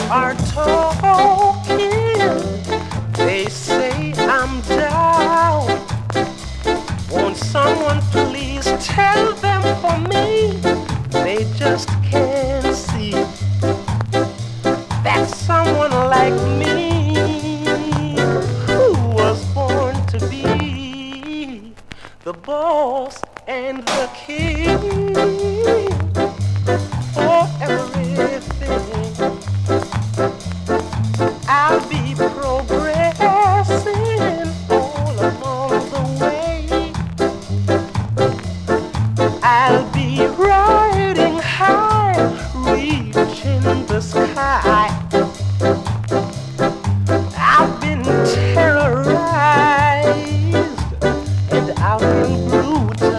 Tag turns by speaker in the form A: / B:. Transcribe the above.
A: are talking. They say I'm down. Won't someone please tell them for me? They just can't see that someone like me, who was born to be the boss and the king for everything, I'll be progressing all along the way. I'll be riding high, reaching the sky. I've been terrorized and out in brute